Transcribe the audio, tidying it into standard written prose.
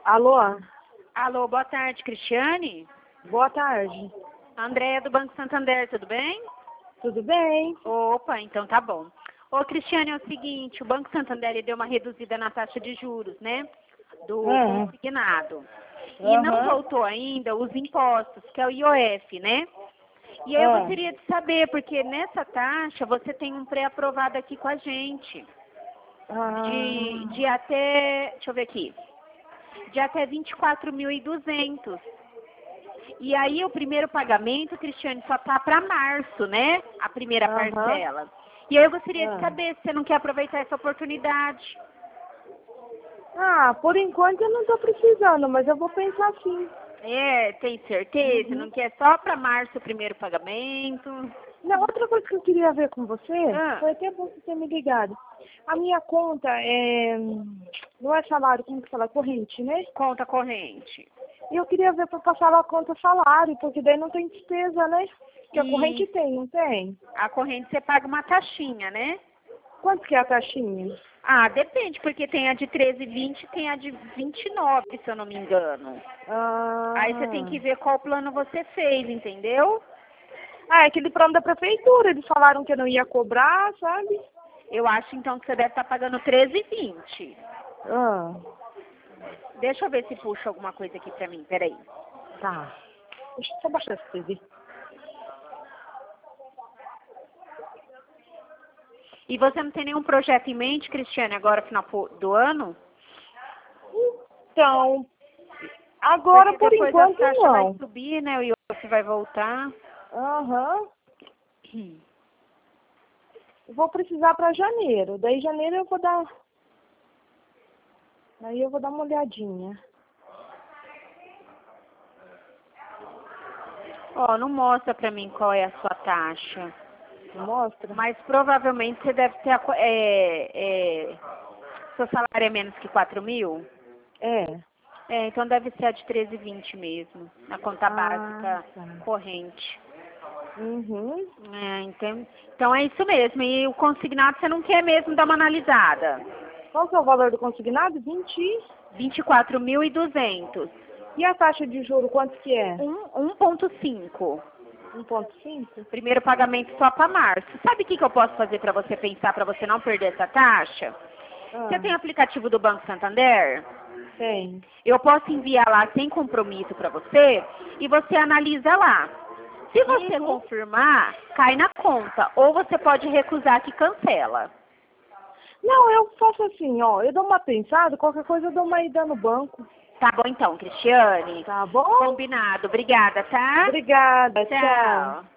Alô? Alô, boa tarde, Cristiane. Boa tarde. Andréia do Banco Santander, tudo bem? Tudo bem? Opa, então tá bom. Ô, Cristiane, é o seguinte, o Banco Santander ele deu uma reduzida na taxa de juros, né? Do consignado. E não voltou ainda os impostos, que é o IOF, né? E aí eu gostaria de saber, porque nessa taxa você tem um pré-aprovado aqui com a gente. De até, deixa eu ver aqui, de até 24.200. E aí o primeiro pagamento, Cristiane, só tá para março, né? A primeira parcela. E aí eu gostaria de saber se você não quer aproveitar essa oportunidade. Por enquanto eu não tô precisando, mas eu vou pensar sim. É, tem certeza? Não quer só para março o primeiro pagamento? Não, outra coisa que eu queria ver com você, foi até bom você ter me ligado. A minha conta não é salário, como que fala? Corrente, né? Conta corrente. E eu queria ver para passar lá a conta salário, porque daí não tem despesa, né? Porque a corrente tem, não tem? A corrente você paga uma taxinha, né? Quanto que é a taxinha? Ah, depende, porque tem a de 13,20 e tem a de 29, se eu não me engano. Aí você tem que ver qual plano você fez, entendeu? É aquele plano da prefeitura, eles falaram que eu não ia cobrar, sabe? Eu acho então que você deve estar pagando 13,20. Deixa eu ver se puxa alguma coisa aqui pra mim, peraí. Tá. Deixa eu só baixar essa TV. E você não tem nenhum projeto em mente, Cristiane, agora final do ano? Então, agora porque por enquanto a taxa não. vai subir, né? O IOF vai voltar. Eu vou precisar para janeiro. Daí janeiro eu vou dar. Aí eu vou dar uma olhadinha. Ó, não mostra pra mim qual é a sua taxa. Mostra? Mas provavelmente você deve ter seu salário é menos que 4.000? Então deve ser a de 13,20 mesmo, na conta básica corrente. Então é isso mesmo. E o consignado você não quer mesmo dar uma analisada? Qual que é o valor do consignado? 24.200. E a taxa de juro, quanto que é? 1,5. 1,5? Primeiro pagamento só para março. Sabe o que eu posso fazer para você pensar, para você não perder essa taxa? Você tem aplicativo do Banco Santander? Tem. Eu posso enviar lá sem compromisso para você e você analisa lá. Se você confirmar, cai na conta. Ou você pode recusar que cancela. Não, eu faço assim, ó. Eu dou uma pensada, qualquer coisa eu dou uma ida no banco. Tá bom então, Cristiane? Tá bom? Combinado. Obrigada, tá? Obrigada, Tchau.